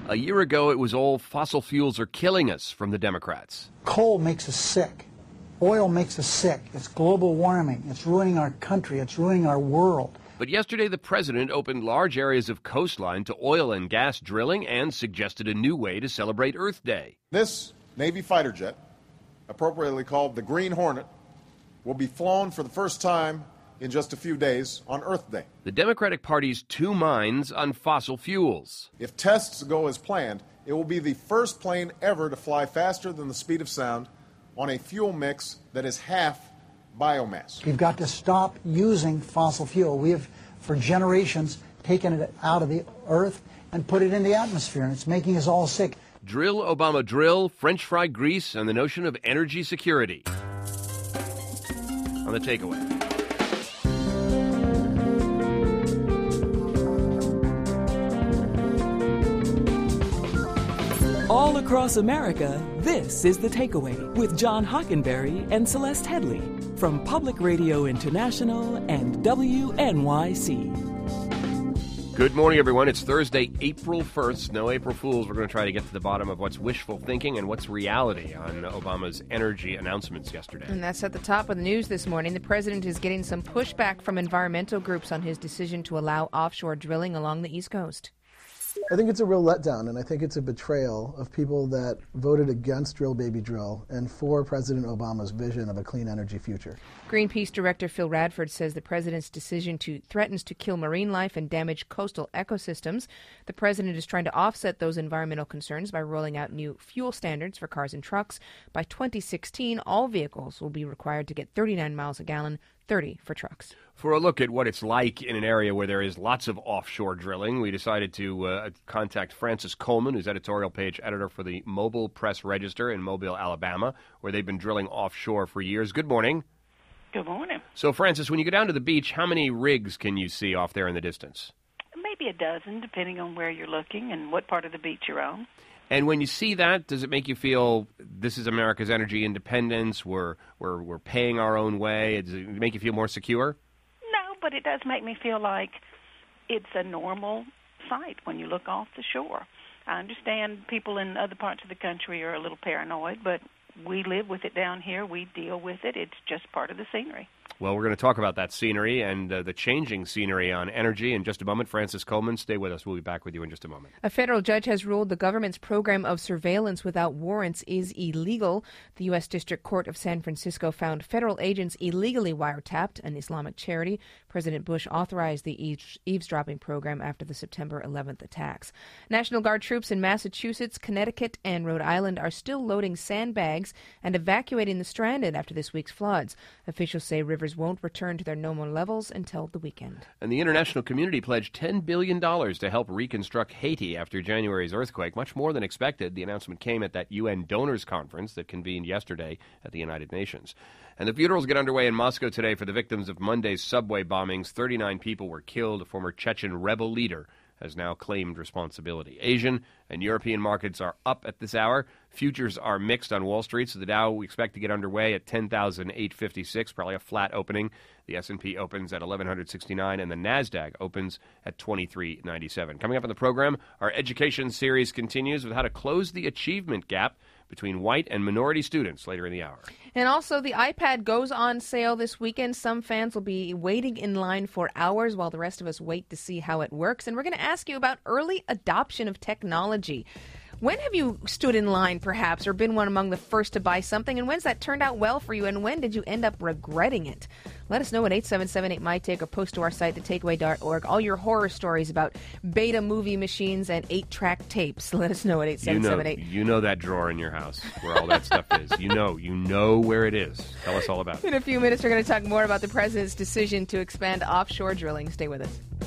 A year ago, it was all fossil fuels are killing us from the Democrats. Coal makes us sick. Oil makes us sick. It's global warming. It's ruining our country. It's ruining our world. But yesterday, the president opened large areas of coastline to oil and gas drilling and suggested a new way to celebrate Earth Day. This Navy fighter jet, appropriately called the Green Hornet, will be flown for the first time in just a few days on Earth Day. The Democratic Party's two minds on fossil fuels. If tests go as planned, it will be the first plane ever to fly faster than the speed of sound on a fuel mix that is half biomass. We've got to stop using fossil fuel. We have, for generations, taken it out of the earth and put it in the atmosphere, and it's making us all sick. Drill, Obama, drill, French fry grease, and the notion of energy security. On the takeaway. All across America, this is The Takeaway with John Hockenberry and Celeste Headley from Public Radio International and WNYC. Good morning, everyone. It's Thursday, April 1st. No April Fools. We're going to try to get to the bottom of what's wishful thinking and what's reality on Obama's energy announcements yesterday. And that's at the top of the news this morning. The president is getting some pushback from environmental groups on his decision to allow offshore drilling along the East Coast. I think it's a real letdown, and I think it's a betrayal of people that voted against Drill Baby Drill and for President Obama's vision of a clean energy future. Greenpeace Director Phil Radford says the president's decision threatens to kill marine life and damage coastal ecosystems. The president is trying to offset those environmental concerns by rolling out new fuel standards for cars and trucks. By 2016, all vehicles will be required to get 39 miles a gallon, 30 for trucks. For a look at what it's like in an area where there is lots of offshore drilling, we decided to contact Frances Coleman, who's editorial page editor for the Mobile Press Register in Mobile, Alabama, where they've been drilling offshore for years. Good morning. Good morning. So, Frances, when you go down to the beach, how many rigs can you see off there in the distance? Maybe a dozen, depending on where you're looking and what part of the beach you're on. And when you see that, does it make you feel this is America's energy independence? We're paying our own way? Does it make you feel more secure? No, but it does make me feel like it's a normal sight when you look off the shore. I understand people in other parts of the country are a little paranoid, but we live with it down here. We deal with it. It's just part of the scenery. Well, we're going to talk about that scenery and the changing scenery on energy in just a moment. Frances Coleman, stay with us. We'll be back with you in just a moment. A federal judge has ruled the government's program of surveillance without warrants is illegal. The U.S. District Court of San Francisco found federal agents illegally wiretapped an Islamic charity. President Bush authorized the eavesdropping program after the September 11th attacks. National Guard troops in Massachusetts, Connecticut, and Rhode Island are still loading sandbags and evacuating the stranded after this week's floods. Officials say rivers won't return to their normal levels until the weekend. And the international community pledged $10 billion to help reconstruct Haiti after January's earthquake, much more than expected. The announcement came at that UN donors conference that convened yesterday at the United Nations. And the funerals get underway in Moscow today for the victims of Monday's subway bombings. 39 people were killed. A former Chechen rebel leader has now claimed responsibility. Asian and European markets are up at this hour. Futures are mixed on Wall Street, so the Dow we expect to get underway at 10,856, probably a flat opening. The S&P opens at 1,169, and the NASDAQ opens at 2397. Coming up on the program, our education series continues with how to close the achievement gap between white and minority students later in the hour. And also, the iPad goes on sale this weekend. Some fans will be waiting in line for hours while the rest of us wait to see how it works. And we're going to ask you about early adoption of technology. When have you stood in line, perhaps, or been one among the first to buy something? And when's that turned out well for you? And when did you end up regretting it? Let us know at 877-8MyTake or post to our site, thetakeaway.org. All your horror stories about beta movie machines and 8-track tapes. Let us know at 877-8. You know that drawer in your house where all that stuff is. You know where it is. Tell us all about it. In a few minutes, we're going to talk more about the president's decision to expand offshore drilling. Stay with us.